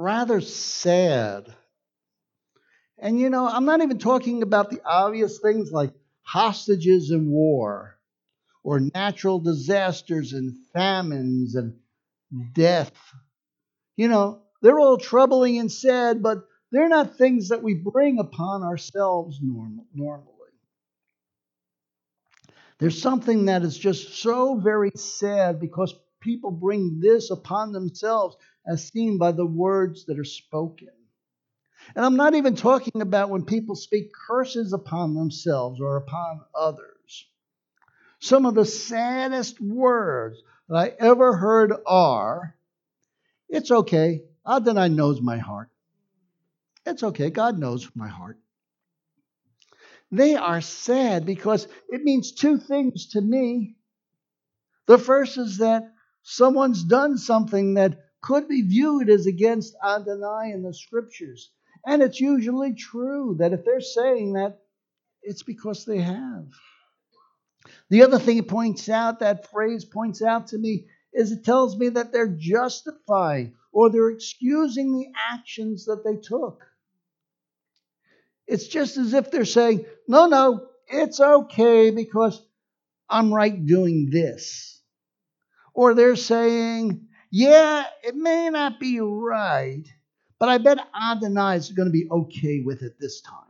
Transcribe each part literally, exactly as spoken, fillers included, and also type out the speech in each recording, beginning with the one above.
rather sad. And you know, I'm not even talking about the obvious things like hostages in war or natural disasters and famines and death. You know, they're all troubling and sad, but they're not things that we bring upon ourselves norm- normally. There's something that is just so very sad because people bring this upon themselves as seen by the words that are spoken. And I'm not even talking about when people speak curses upon themselves or upon others. Some of the saddest words that I ever heard are, "It's okay. Adonai knows my heart. It's okay. God knows my heart." They are sad because it means two things to me. The first is that someone's done something that could be viewed as against Adonai in the scriptures. And it's usually true that if they're saying that, it's because they have. The other thing it points out, that phrase points out to me, is it tells me that they're justifying or they're excusing the actions that they took. It's just as if they're saying, no, no, it's okay because I'm right doing this. Or they're saying, yeah, it may not be right, but I bet Adonai is going to be okay with it this time.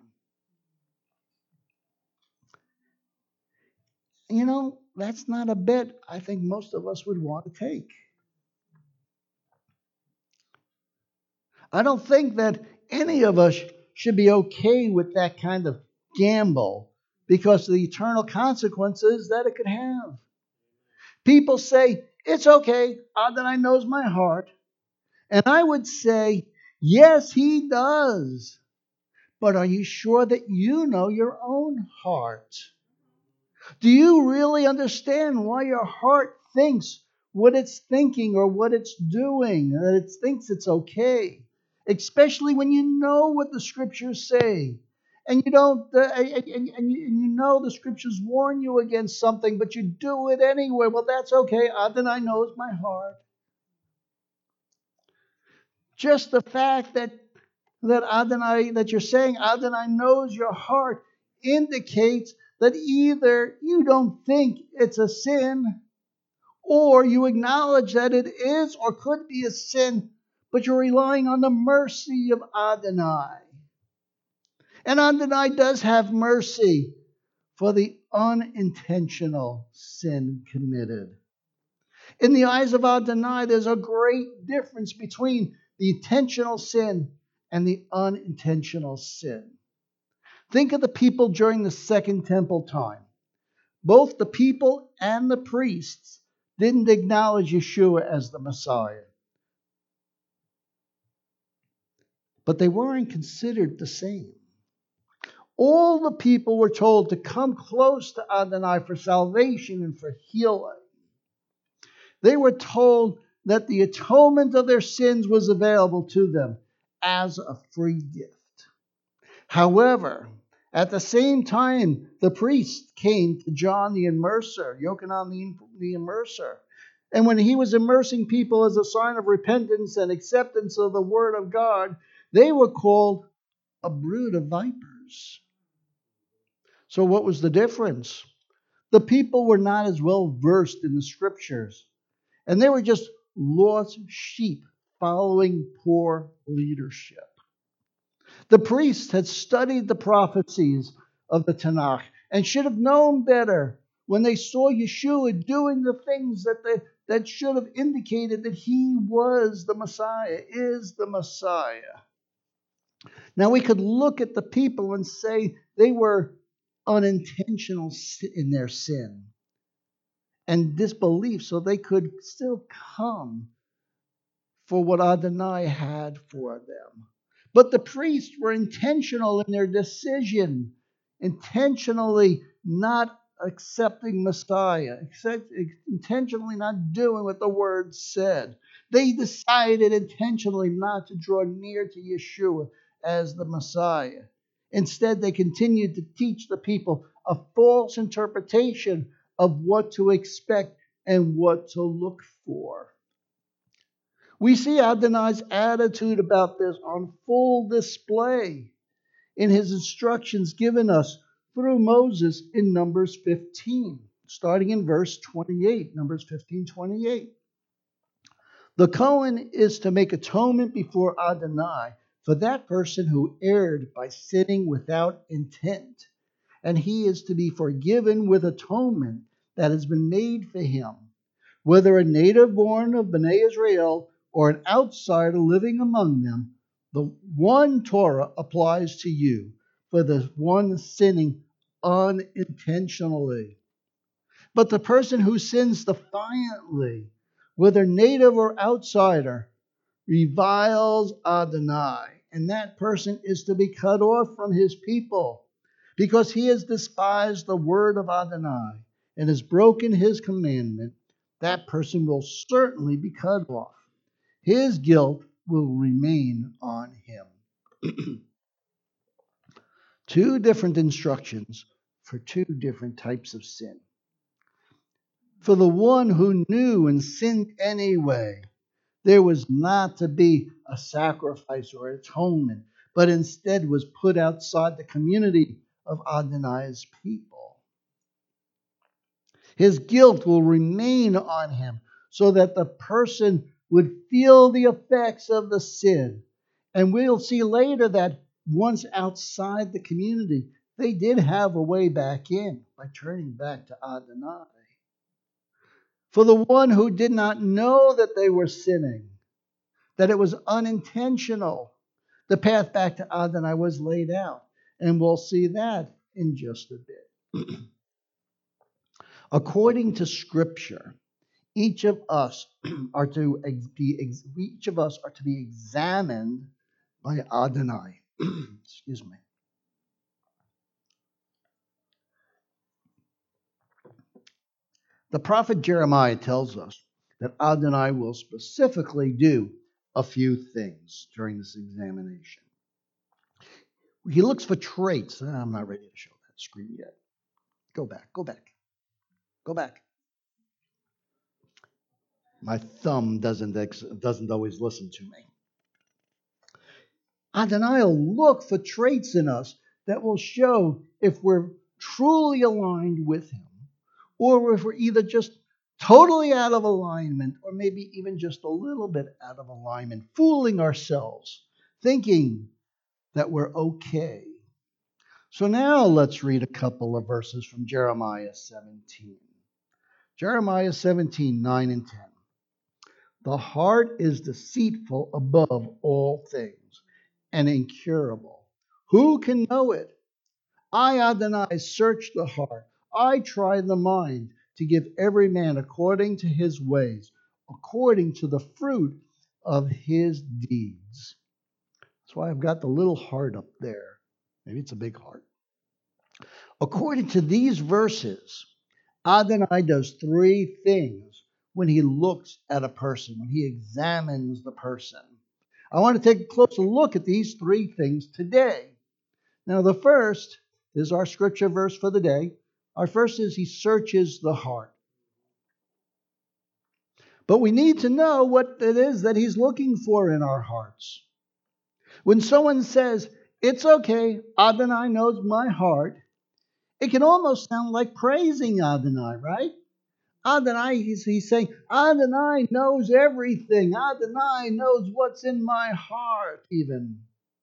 You know, that's not a bet I think most of us would want to take. I don't think that any of us should be okay with that kind of gamble because of the eternal consequences that it could have. People say, it's okay, Adonai knows my heart. And I would say, yes, he does. But are you sure that you know your own heart? Do you really understand why your heart thinks what it's thinking or what it's doing, that it thinks it's okay? Especially when you know what the scriptures say. And you don't, uh, and, and, and, you, and you know the scriptures warn you against something, but you do it anyway. Well, that's okay. Adonai knows my heart. Just the fact that that Adonai, that you're saying Adonai knows your heart indicates that either you don't think it's a sin or you acknowledge that it is or could be a sin, but you're relying on the mercy of Adonai. And Adonai does have mercy for the unintentional sin committed. In the eyes of Adonai, there's a great difference between the intentional sin and the unintentional sin. Think of the people during the Second Temple time. Both the people and the priests didn't acknowledge Yeshua as the Messiah. But they weren't considered the same. All the people were told to come close to Adonai for salvation and for healing. They were told that the atonement of their sins was available to them as a free gift. However, at the same time, the priest came to John the Immerser, Yochanan the, the Immerser. And when he was immersing people as a sign of repentance and acceptance of the word of God, they were called a brood of vipers. So what was the difference? The people were not as well versed in the scriptures. And they were just lost sheep following poor leadership. The priests had studied the prophecies of the Tanakh and should have known better when they saw Yeshua doing the things that, they, that should have indicated that he was the Messiah, is the Messiah. Now we could look at the people and say they were unintentional in their sin and disbelief, so they could still come for what Adonai had for them. But the priests were intentional in their decision, intentionally not accepting Messiah, intentionally not doing what the word said. They decided intentionally not to draw near to Yeshua as the Messiah. Instead, they continued to teach the people a false interpretation of what to expect and what to look for. We see Adonai's attitude about this on full display in his instructions given us through Moses in Numbers fifteen, starting in verse twenty-eight, Numbers fifteen, twenty-eight. The Cohen is to make atonement before Adonai for that person who erred by sinning without intent, and he is to be forgiven with atonement that has been made for him, whether a native born of Bnei Israel or an outsider living among them. The one Torah applies to you for the one sinning unintentionally. But the person who sins defiantly, whether native or outsider, reviles Adonai, and that person is to be cut off from his people, because he has despised the word of Adonai and has broken his commandment. That person will certainly be cut off. His guilt will remain on him. Two different instructions for two different types of sin. For the one who knew and sinned anyway, there was not to be a sacrifice or atonement, but instead was put outside the community of Adonai's people. His guilt will remain on him so that the person would feel the effects of the sin. And we'll see later that once outside the community, they did have a way back in by turning back to Adonai. For the one who did not know that they were sinning, that it was unintentional, the path back to Adonai was laid out. And we'll see that in just a bit. According to Scripture, each of us are to be each of us are to be examined by Adonai. Excuse me. The prophet Jeremiah tells us that Adonai will specifically do a few things during this examination. He looks for traits. I'm not ready to show that screen yet. Go back, go back, go back. My thumb doesn't, doesn't always listen to me. Adonai will look for traits in us that will show if we're truly aligned with him, or if we're either just totally out of alignment, or maybe even just a little bit out of alignment, fooling ourselves, thinking that we're okay. So now let's read a couple of verses from Jeremiah seventeen. Jeremiah seventeen, nine and ten. The heart is deceitful above all things and incurable. Who can know it? I, Adonai, search the heart. I try the mind to give every man according to his ways, according to the fruit of his deeds. That's why I've got the little heart up there. Maybe it's a big heart. According to these verses, Adonai does three things when he looks at a person, when he examines the person. I want to take a closer look at these three things today. Now, the first is our scripture verse for the day. Our first is he searches the heart. But we need to know what it is that he's looking for in our hearts. When someone says, it's okay, Adonai knows my heart, it can almost sound like praising Adonai, right? Adonai, he's, he's saying, Adonai knows everything. Adonai knows what's in my heart, even.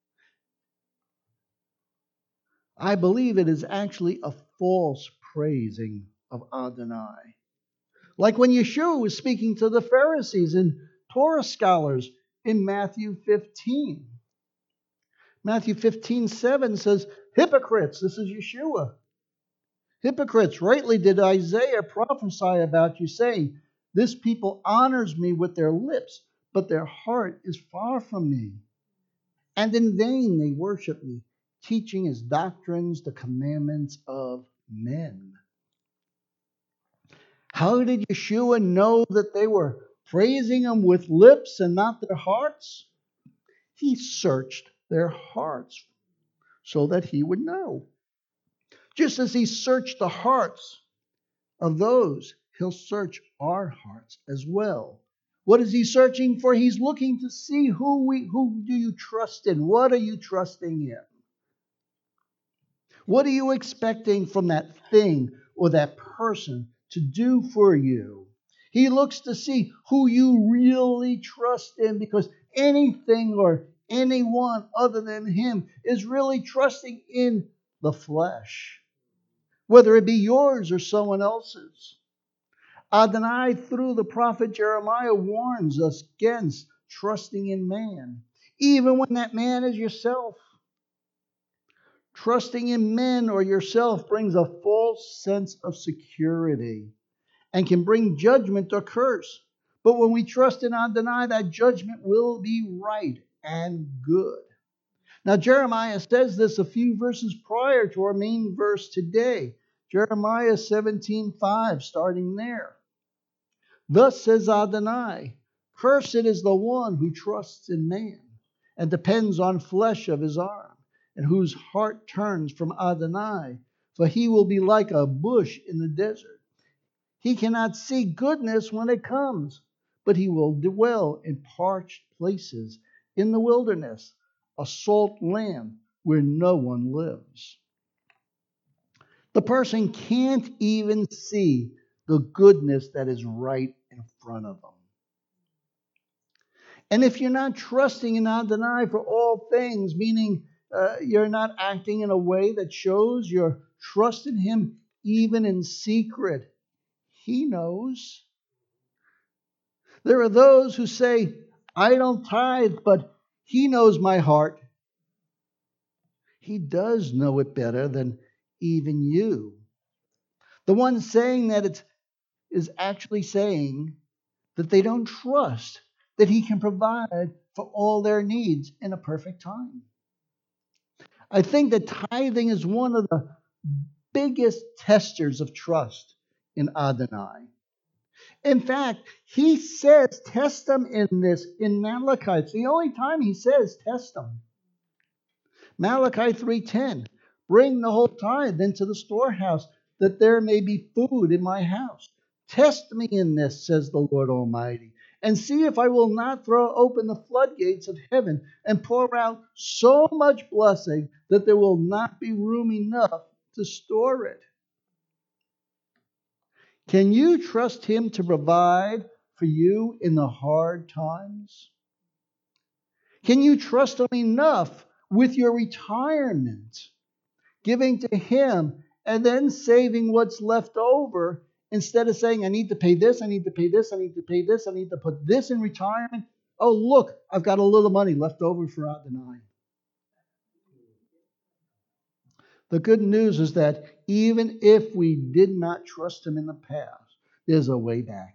I believe it is actually a false praising of Adonai. Like when Yeshua was speaking to the Pharisees and Torah scholars in Matthew fifteen. Matthew fifteen, seven says, hypocrites, this is Yeshua. Hypocrites, rightly did Isaiah prophesy about you, saying, this people honors me with their lips, but their heart is far from me. And in vain they worship me, teaching as doctrines the commandments of men. How did Yeshua know that they were praising him with lips and not their hearts? He searched their hearts so that he would know. Just as he searched the hearts of those, he'll search our hearts as well. What is he searching for? He's looking to see who we who do you trust in? What are you trusting in? What are you expecting from that thing or that person to do for you? He looks to see who you really trust in, because anything or anyone other than him is really trusting in the flesh, whether it be yours or someone else's. Adonai, through the prophet Jeremiah, warns us against trusting in man, even when that man is yourself. Trusting in men or yourself brings a false sense of security and can bring judgment or curse. But when we trust in Adonai, that judgment will be right and good. Now, Jeremiah says this a few verses prior to our main verse today. Jeremiah seventeen five, starting there. Thus says Adonai, cursed is the one who trusts in man and depends on flesh of his arm, and whose heart turns from Adonai, for he will be like a bush in the desert. He cannot see goodness when it comes, but he will dwell in parched places in the wilderness, a salt land where no one lives. The person can't even see the goodness that is right in front of them. And if you're not trusting in Adonai for all things, meaning uh, you're not acting in a way that shows your trust in him even in secret, he knows. There are those who say, I don't tithe, but he knows my heart. He does know it better than even you. The one saying that it is actually saying that they don't trust that he can provide for all their needs in a perfect time. I think that tithing is one of the biggest testers of trust in Adonai. In fact, he says test them in this in Malachi. It's the only time he says test them. Malachi three ten, bring the whole tithe into the storehouse, that there may be food in my house. Test me in this, says the Lord Almighty, and see if I will not throw open the floodgates of heaven and pour out so much blessing that there will not be room enough to store it. Can you trust him to provide for you in the hard times? Can you trust him enough with your retirement, giving to him and then saving what's left over, instead of saying, I need to pay this, I need to pay this, I need to pay this, I need to put this in retirement. Oh, look, I've got a little money left over for Adonai. The good news is that even if we did not trust him in the past, there's a way back.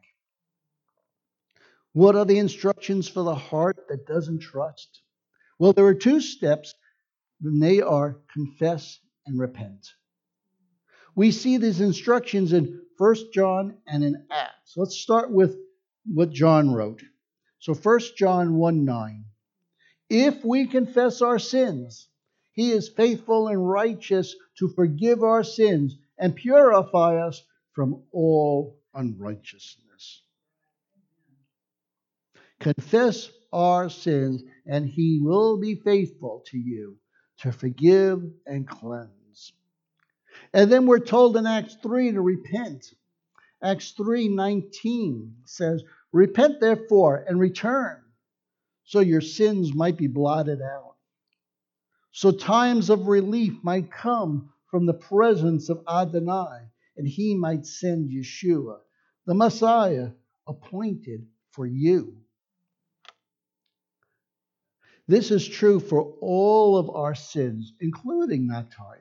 What are the instructions for the heart that doesn't trust? Well, there are two steps, and they are confess and repent. We see these instructions in First John and in Acts. Let's start with what John wrote. So First John one nine. If we confess our sins, he is faithful and righteous to forgive our sins and purify us from all unrighteousness. Confess our sins, and he will be faithful to you to forgive and cleanse. And then we're told in Acts three to repent. Acts three nineteen says, repent therefore and return, so your sins might be blotted out, so times of relief might come from the presence of Adonai, and he might send Yeshua, the Messiah, appointed for you. This is true for all of our sins, including not tithing.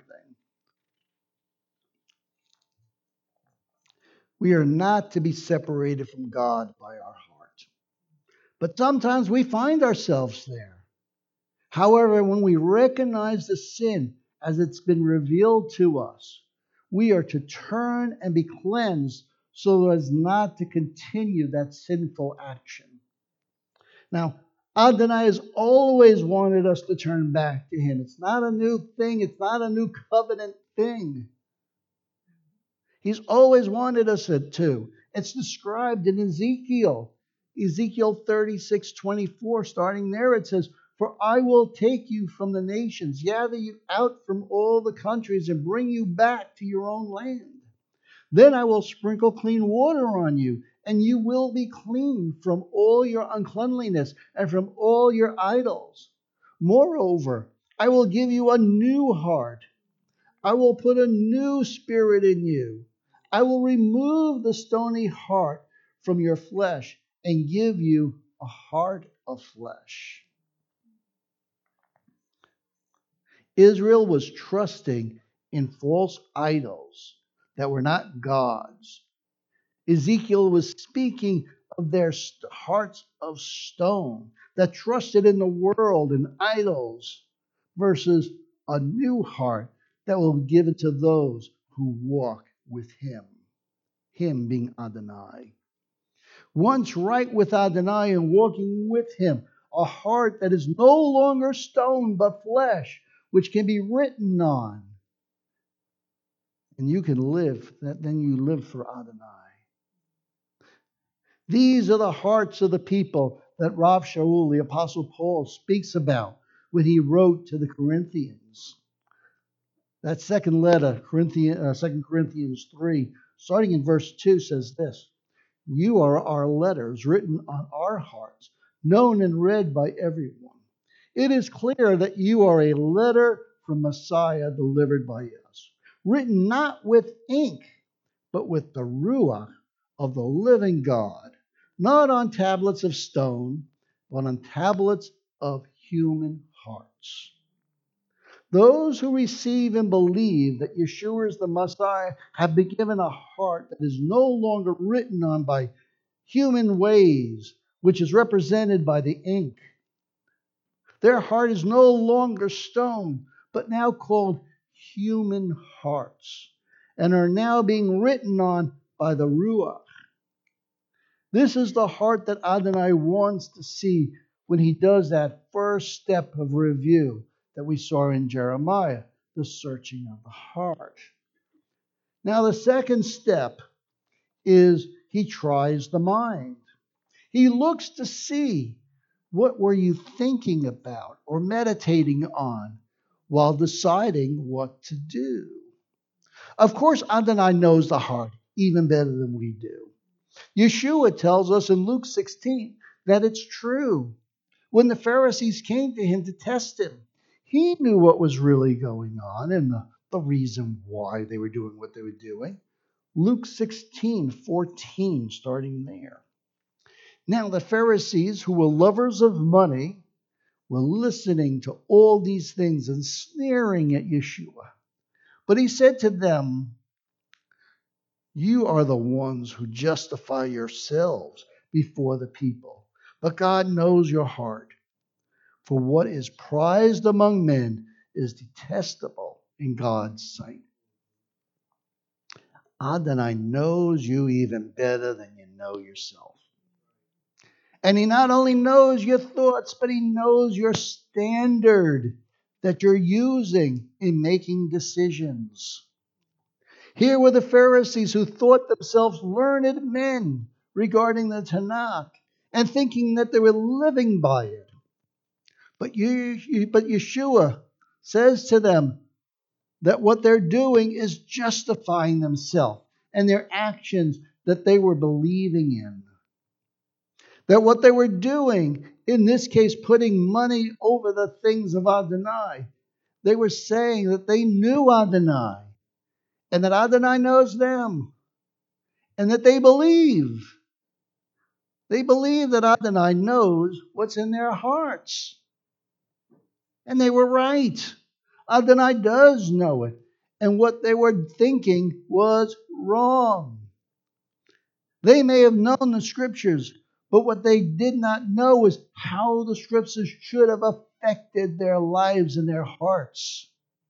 We are not to be separated from God by our heart. But sometimes we find ourselves there. However, when we recognize the sin as it's been revealed to us, we are to turn and be cleansed so as not to continue that sinful action. Now, Adonai has always wanted us to turn back to him. It's not a new thing. It's not a new covenant thing. He's always wanted us to. It's described in Ezekiel. Ezekiel thirty-six twenty-four, starting there, it says, "For I will take you from the nations, gather you out from all the countries, and bring you back to your own land. Then I will sprinkle clean water on you, and you will be clean from all your uncleanliness and from all your idols. Moreover, I will give you a new heart. I will put a new spirit in you. I will remove the stony heart from your flesh and give you a heart of flesh." Israel was trusting in false idols that were not gods. Ezekiel was speaking of their hearts of stone that trusted in the world and idols versus a new heart that will be given to those who walk with him, him being Adonai. Once right with Adonai and walking with him, a heart that is no longer stone but flesh, which can be written on. And you can live, then you live for Adonai. These are the hearts of the people that Rav Shaul, the Apostle Paul, speaks about when he wrote to the Corinthians. That second letter, Corinthians, uh, Second Corinthians three, starting in verse two, says this: "You are our letters written on our hearts, known and read by everyone. It is clear that you are a letter from Messiah delivered by us, written not with ink, but with the Ruach of the living God, not on tablets of stone, but on tablets of human hearts." Those who receive and believe that Yeshua is the Messiah have been given a heart that is no longer written on by human ways, which is represented by the ink. Their heart is no longer stone, but now called human hearts, and are now being written on by the Ruach. This is the heart that Adonai wants to see when he does that first step of review that we saw in Jeremiah, the searching of the heart. Now, the second step is he tries the mind. He looks to see, what were you thinking about or meditating on while deciding what to do? Of course, Adonai knows the heart even better than we do. Yeshua tells us in Luke sixteen that it's true. When the Pharisees came to him to test him, he knew what was really going on and the, the reason why they were doing what they were doing. Luke sixteen fourteen, starting there. Now the Pharisees, who were lovers of money, were listening to all these things and sneering at Yeshua. But he said to them, "You are the ones who justify yourselves before the people, but God knows your heart. For what is prized among men is detestable in God's sight." Adonai knows you even better than you know yourself. And he not only knows your thoughts, but he knows your standard that you're using in making decisions. Here were the Pharisees who thought themselves learned men regarding the Tanakh and thinking that they were living by it. But, you, but Yeshua says to them that what they're doing is justifying themselves and their actions that they were believing in. That what they were doing, in this case, putting money over the things of Adonai, they were saying that they knew Adonai and that Adonai knows them and that they believe. They believe that Adonai knows what's in their hearts. And they were right. Adonai does know it. And what they were thinking was wrong. They may have known the scriptures, but what they did not know was how the scriptures should have affected their lives and their hearts.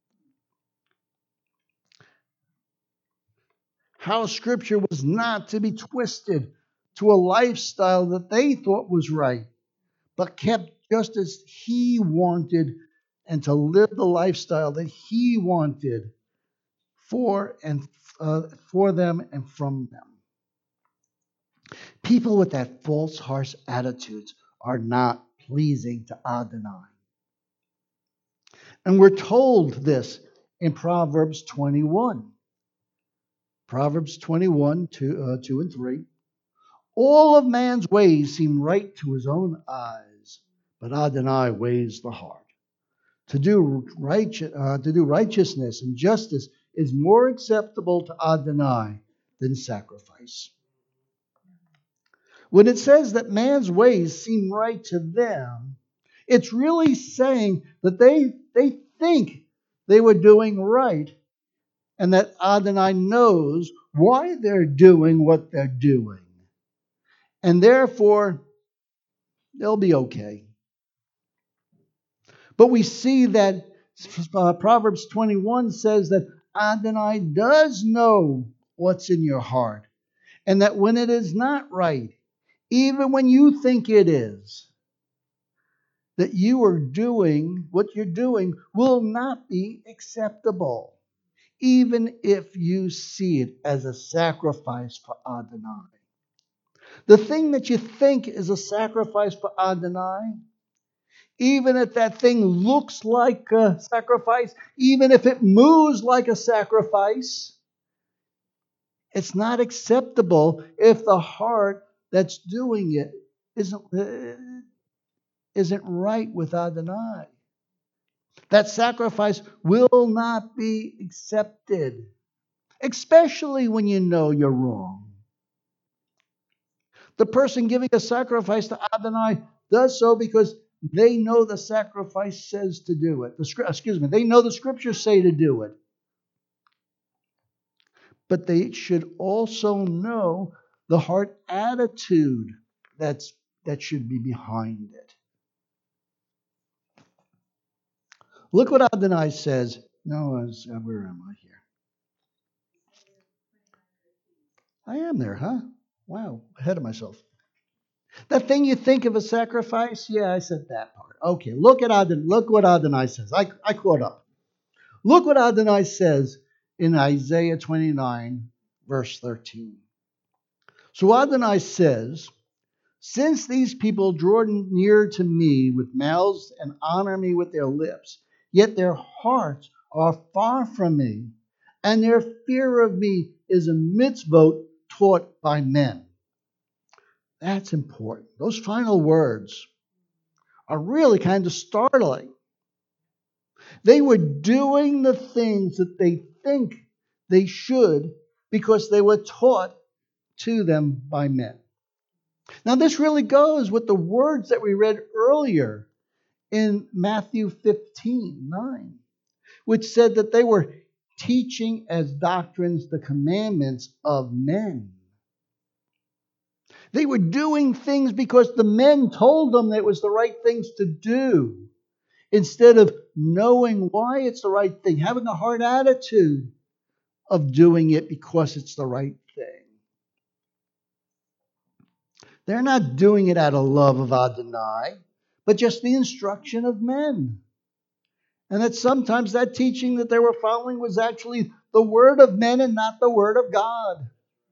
How scripture was not to be twisted to a lifestyle that they thought was right, but kept just as he wanted, and to live the lifestyle that he wanted for and uh, for them and from them. People with that false, harsh attitudes are not pleasing to Adonai. And we're told this in Proverbs twenty-one. Proverbs twenty-one, two, uh, two and three. All of man's ways seem right to his own eyes, but Adonai weighs the heart. To do, righteous, uh, to do righteousness and justice is more acceptable to Adonai than sacrifice. When it says that man's ways seem right to them, it's really saying that they, they think they were doing right, and that Adonai knows why they're doing what they're doing. And therefore, they'll be okay. But we see that uh, Proverbs twenty-one says that Adonai does know what's in your heart. And that when it is not right, even when you think it is, that you are doing, what you're doing will not be acceptable, even if you see it as a sacrifice for Adonai. The thing that you think is a sacrifice for Adonai, even if that thing looks like a sacrifice, even if it moves like a sacrifice, it's not acceptable if the heart that's doing it isn't, uh, isn't right with Adonai. That sacrifice will not be accepted, especially when you know you're wrong. The person giving a sacrifice to Adonai does so because they know the sacrifice says to do it. The, excuse me, they know the scriptures say to do it. But they should also know the heart attitude that's, that should be behind it. Look what Adonai says. No, where am I here? I am there, huh? Wow, ahead of myself. That thing you think of a sacrifice? Yeah, I said that part. Okay, look at Adonai. Look what Adonai says. I, I caught up. Look what Adonai says in Isaiah twenty-nine, verse thirteen. So Adonai says, since these people draw near to me with mouths and honor me with their lips, yet their hearts are far from me, and their fear of me is a mitzvot taught by men. That's important. Those final words are really kind of startling. They were doing the things that they think they should because they were taught to them by men. Now, this really goes with the words that we read earlier in Matthew fifteen nine, which said that they were teaching as doctrines the commandments of men. They were doing things because the men told them that it was the right things to do, instead of knowing why it's the right thing, having a hard attitude of doing it because it's the right thing. They're not doing it out of love of Adonai, but just the instruction of men. And that sometimes that teaching that they were following was actually the word of men and not the word of God.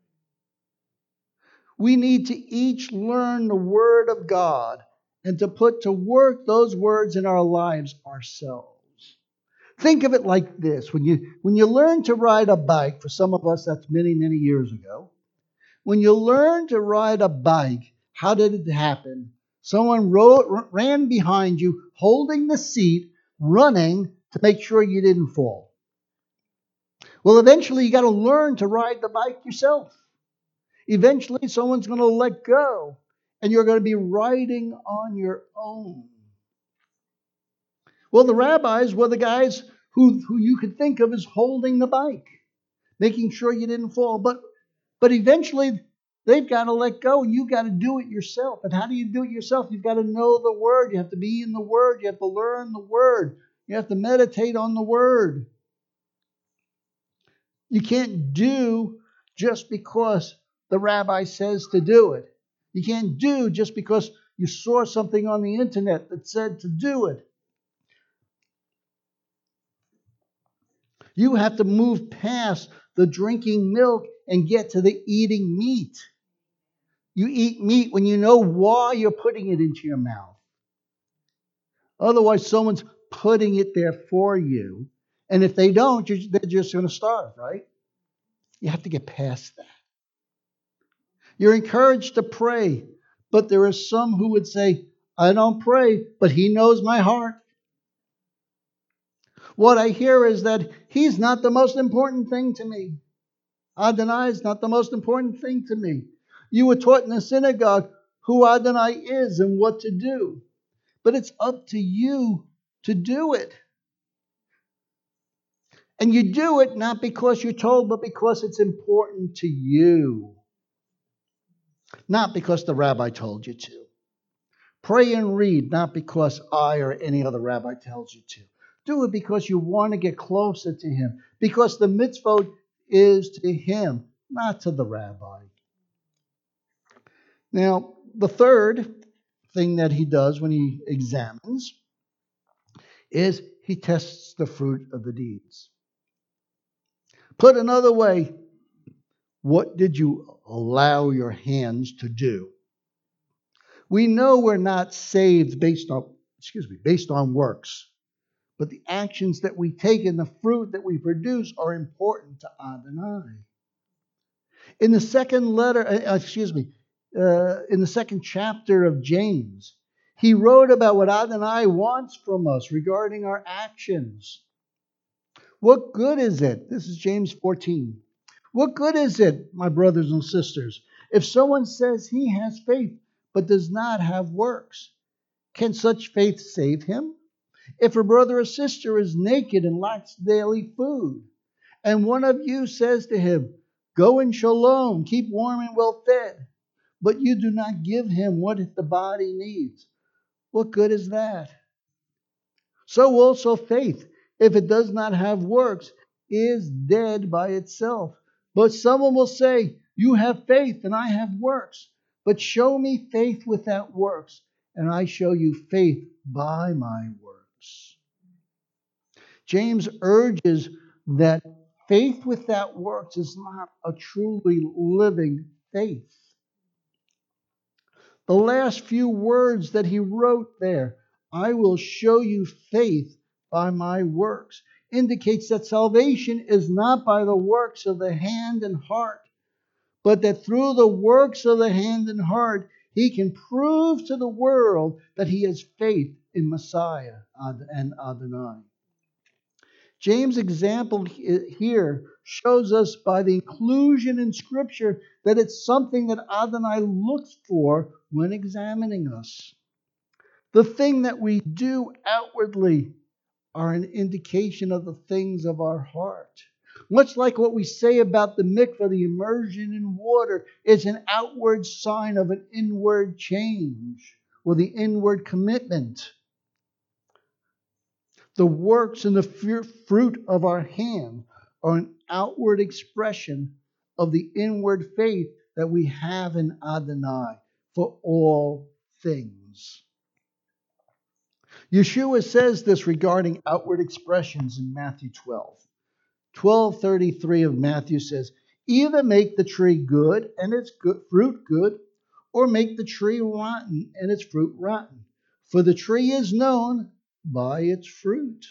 We need to each learn the word of God and to put to work those words in our lives ourselves. Think of it like this. When you, when you learn to ride a bike, for some of us that's many, many years ago, when you learn to ride a bike, how did it happen? Someone rode, ran behind you, holding the seat, running to make sure you didn't fall. Well, eventually you got to learn to ride the bike yourself. Eventually someone's going to let go, and you're going to be riding on your own. Well, the rabbis were the guys who, who you could think of as holding the bike, making sure you didn't fall. But, but eventually they've got to let go, and you've got to do it yourself. And how do you do it yourself? You've got to know the word. You have to be in the word. You have to learn the word. You have to meditate on the word. You can't do just because the rabbi says to do it. You can't do just because you saw something on the internet that said to do it. You have to move past the drinking milk and get to the eating meat. You eat meat when you know why you're putting it into your mouth. Otherwise, someone's putting it there for you. And if they don't, you're, they're just going to starve, right? You have to get past that. You're encouraged to pray, but there are some who would say, I don't pray, but he knows my heart. What I hear is that he's not the most important thing to me. Adonai is not the most important thing to me. You were taught in the synagogue who Adonai is and what to do. But it's up to you to do it. And you do it not because you're told, but because it's important to you. Not because the rabbi told you to. Pray and read, not because I or any other rabbi tells you to. Do it because you want to get closer to him. Because the mitzvot is to him, not to the rabbi. Now, the third thing that he does when he examines is he tests the fruit of the deeds. Put another way, what did you allow your hands to do? We know we're not saved based on, excuse me, based on works. But the actions that we take and the fruit that we produce are important to Adonai. In the second letter, uh, excuse me, uh, in the second chapter of James, he wrote about what Adonai wants from us regarding our actions. What good is it? This is James fourteen. What good is it, my brothers and sisters, if someone says he has faith but does not have works? Can such faith save him? If a brother or sister is naked and lacks daily food, and one of you says to him, go in shalom, keep warm and well fed, but you do not give him what the body needs, what good is that? So also faith, if it does not have works, is dead by itself. But someone will say, you have faith and I have works. But show me faith without works, and I show you faith by my works. James urges that faith without works is not a truly living faith. The last few words that he wrote there, I will show you faith by my works, indicates that salvation is not by the works of the hand and heart, but that through the works of the hand and heart, he can prove to the world that he has faith in Messiah and Adonai. James' example here shows us by the inclusion in Scripture that it's something that Adonai looks for when examining us. The thing that we do outwardly are an indication of the things of our heart. Much like what we say about the mikvah, the immersion in water is an outward sign of an inward change or the inward commitment. The works and the fruit of our hand are an outward expression of the inward faith that we have in Adonai for all things. Yeshua says this regarding outward expressions in Matthew twelve. twelve thirty-three of Matthew says, either make the tree good and its good, fruit good, or make the tree rotten and its fruit rotten. For the tree is known by its fruit.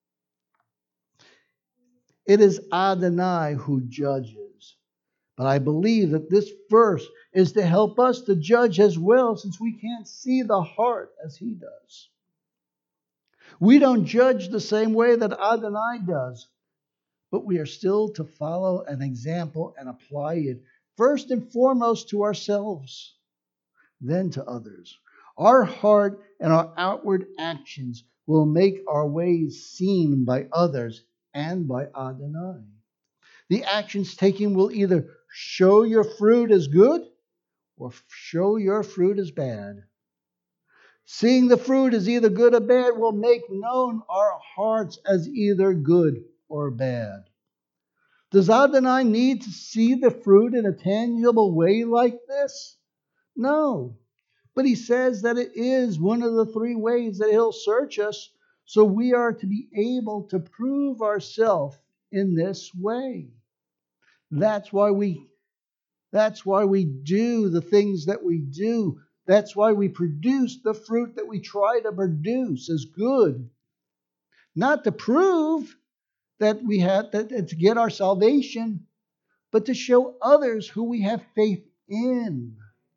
It is Adonai who judges. But I believe that this verse is to help us to judge as well, since we can't see the heart as he does. We don't judge the same way that Adonai does, but we are still to follow an example and apply it first and foremost to ourselves, then to others. Our heart and our outward actions will make our ways seen by others and by Adonai. The actions taken will either show your fruit as good or show your fruit as bad. Seeing the fruit as either good or bad will make known our hearts as either good or bad. Does Adonai need to see the fruit in a tangible way like this? No. But he says that it is one of the three ways that he'll search us, so we are to be able to prove ourselves in this way. That's why we That's why we do the things that we do. That's why we produce the fruit that we try to produce as good. Not to prove that we have that, that to get our salvation, but to show others who we have faith in.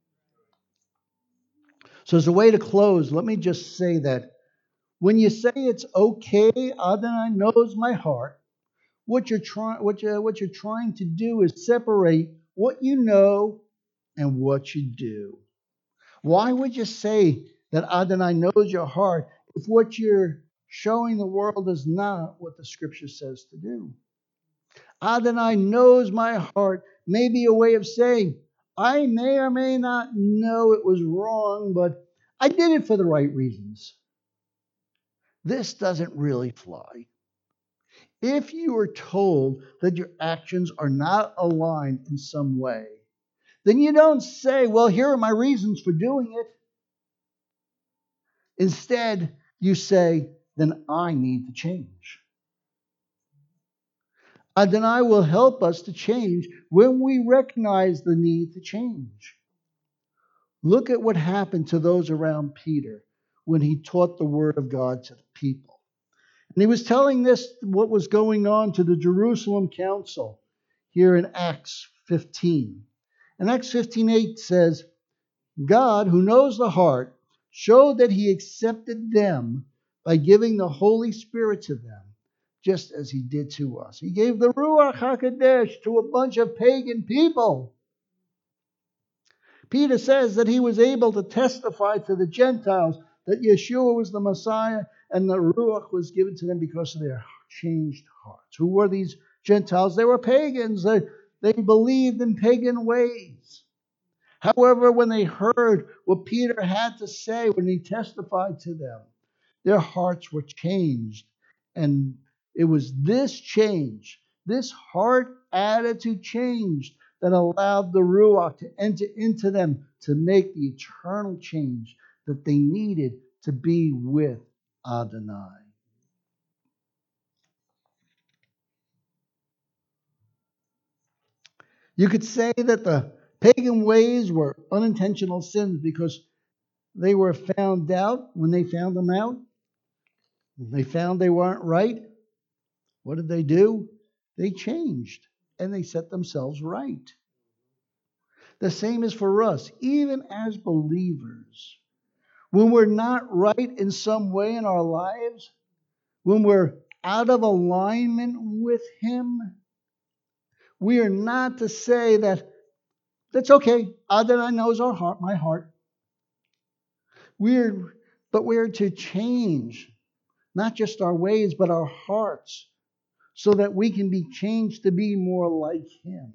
So as a way to close, let me just say that when you say it's okay, Adonai knows my heart, what you're trying what you what you're trying to do is separate what you know and what you do. Why would you say that Adonai knows your heart if what you're showing the world is not what the scripture says to do? Adonai knows my heart may be a way of saying, I may or may not know it was wrong, but I did it for the right reasons. This doesn't really fly. If you are told that your actions are not aligned in some way, then you don't say, well, here are my reasons for doing it. Instead, you say, then I need to change. Adonai will help us to change when we recognize the need to change. Look at what happened to those around Peter when he taught the word of God to the people. And he was telling this, what was going on, to the Jerusalem council here in Acts fifteen. And Acts fifteen eight says, God, who knows the heart, showed that he accepted them by giving the Holy Spirit to them, just as he did to us. He gave the Ruach HaKodesh to a bunch of pagan people. Peter says that he was able to testify to the Gentiles that Yeshua was the Messiah, and the Ruach was given to them because of their changed hearts. Who were these Gentiles? They were pagans. They, they believed in pagan ways. However, when they heard what Peter had to say when he testified to them, their hearts were changed. And it was this change, this heart attitude change, that allowed the Ruach to enter into them to make the eternal change that they needed to be with Adonai. You could say that the pagan ways were unintentional sins because they were found out when they found them out. When they found they weren't right, what did they do? They changed and they set themselves right. The same is for us, even as believers. When we're not right in some way in our lives, when we're out of alignment with Him, we are not to say that, that's okay, Adonai knows our heart, my heart. We're, but we're to change, not just our ways, but our hearts, so that we can be changed to be more like Him.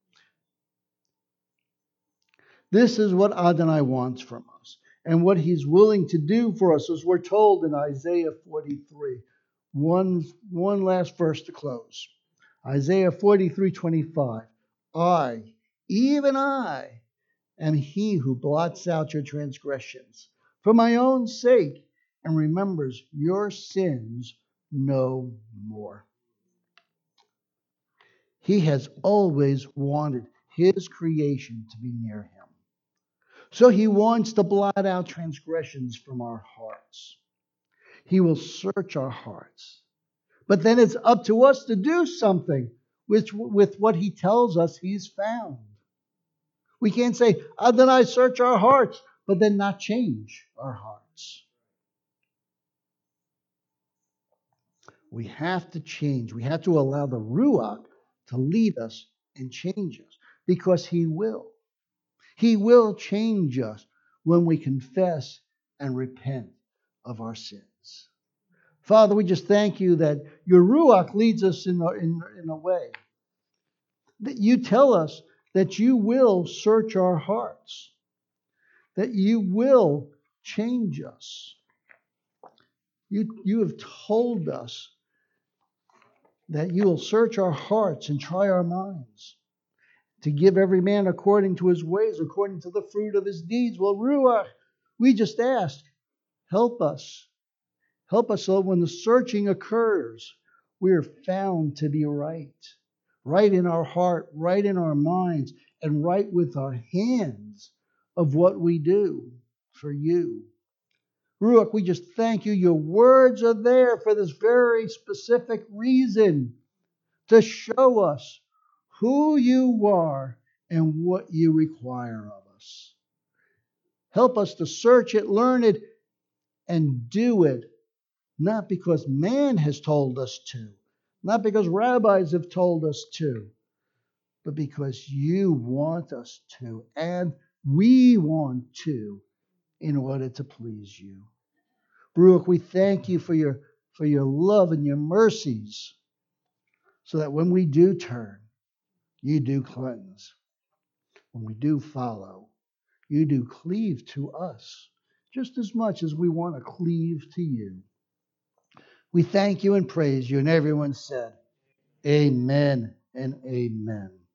This is what Adonai wants from us, and what He's willing to do for us, as we're told in Isaiah forty-three. One, one last verse to close. Isaiah forty-three twenty-five. I, even I, am He who blots out your transgressions for my own sake, and remembers your sins no more. He has always wanted His creation to be near Him. So He wants to blot out transgressions from our hearts. He will search our hearts. But then it's up to us to do something with, with what He tells us He's found. We can't say, Adonai, search our hearts, but then not change our hearts. We have to change. We have to allow the Ruach to lead us and change us, because He will. He will change us when we confess and repent of our sins. Father, we just thank You that Your Ruach leads us in a, in, in a way that You tell us that You will search our hearts, that You will change us. You, you have told us that You will search our hearts and try our minds, to give every man according to his ways, according to the fruit of his deeds. Well, Ruach, we just ask, help us. Help us so when the searching occurs, we are found to be right. Right in our heart, right in our minds, and right with our hands of what we do for you. Ruach, we just thank you. Your words are there for this very specific reason, to show us who you are and what you require of us. Help us to search it, learn it, and do it, not because man has told us to, not because rabbis have told us to, but because you want us to, and we want to, in order to please you. Baruch, we thank you for your, for your love and your mercies, so that when we do turn, you do cleanse. When we do follow, you do cleave to us, just as much as we want to cleave to you. We thank you and praise you. And everyone said, amen and amen.